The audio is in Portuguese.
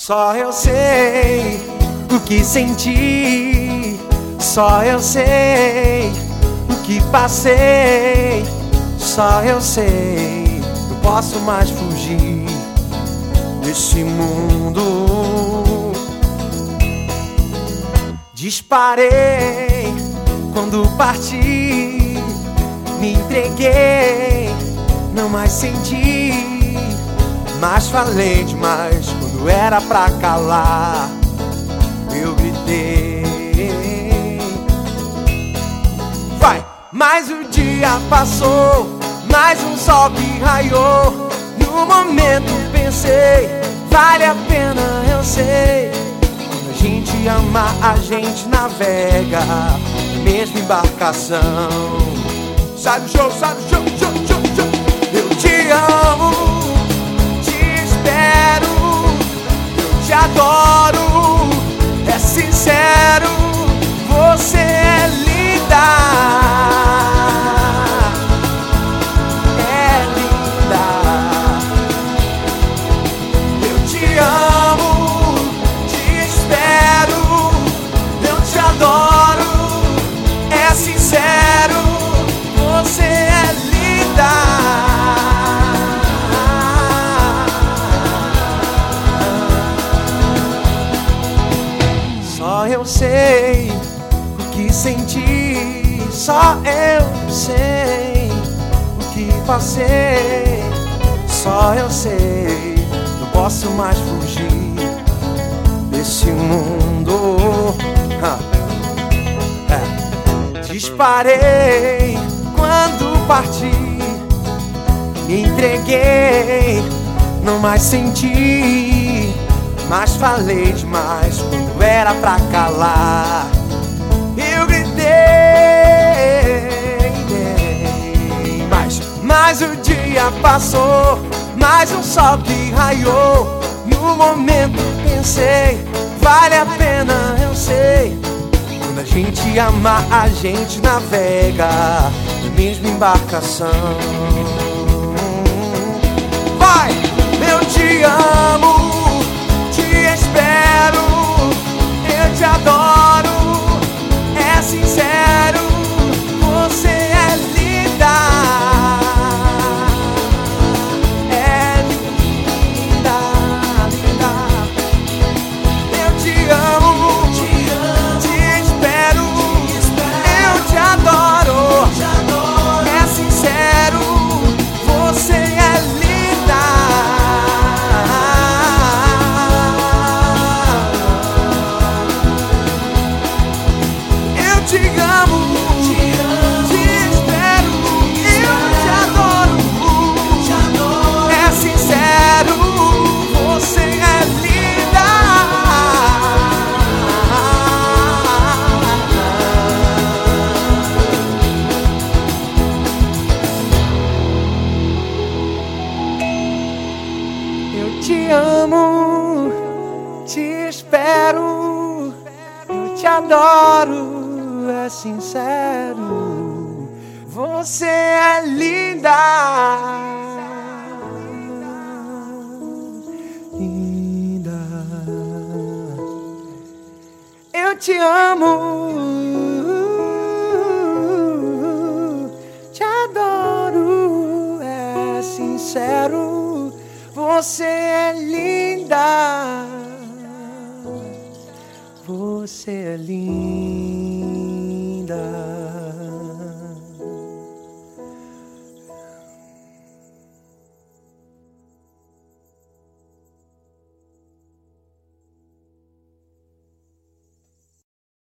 Só eu sei o que senti, só eu sei o que passei, só eu sei, não posso mais fugir desse mundo. Disparei quando parti, me entreguei, não mais senti, mas falei demais quando era pra calar. Eu gritei. Vai! Mais um dia passou, mais um sol que raiou. No momento pensei, vale a pena, eu sei. Quando a gente ama, a gente navega na mesma embarcação. Sai do show, sai do show, show, show, show. Eu te amo, te espero, eu te adoro, é sincero, você é linda, é linda. Eu te amo, te espero, eu te adoro, é sincero, você é linda. Só eu sei o que senti, só eu sei o que passei, só eu sei, não posso mais fugir desse mundo. Disparei quando parti, me entreguei, não mais senti, mas falei demais quando era pra calar. Eu gritei, mas o dia passou, mais um sol que raiou. No momento pensei, vale a pena, eu sei. Quando a gente ama, a gente navega na mesma embarcação. Vai! Eu te amo, te espero, eu te adoro, é sincero, você é linda, é linda, linda. Eu te amo, te espero, eu te adoro, é sincero, você é linda. Eu te amo, te espero, eu te adoro, é sincero, você é linda. Eu te amo, te espero, eu te adoro, é sincero, você é linda, linda. Eu te amo, te adoro, é sincero, você é linda, você é linda.